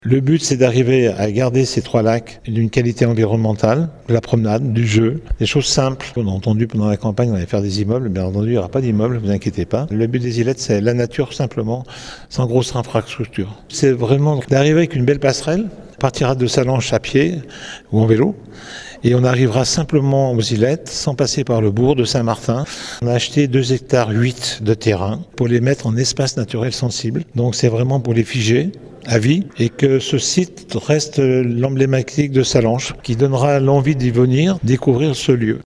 Le but, c'est d'arriver à garder ces 3 lacs d'une qualité environnementale, de la promenade, du jeu, des choses simples. On a entendu pendant la campagne, on allait faire des immeubles. Bien entendu, il n'y aura pas d'immeubles, ne vous inquiétez pas. Le but des îlettes, c'est la nature simplement, sans grosse infrastructure. C'est vraiment d'arriver avec une belle passerelle. On partira de Sallanches à pied ou en vélo. Et on arrivera simplement aux îlettes, sans passer par le bourg de Saint-Martin. On a acheté 2,8 hectares de terrain pour les mettre en espace naturel sensible. Donc c'est vraiment pour les figer à vie et que ce site reste l'emblématique de Sallanches qui donnera l'envie d'y venir découvrir ce lieu.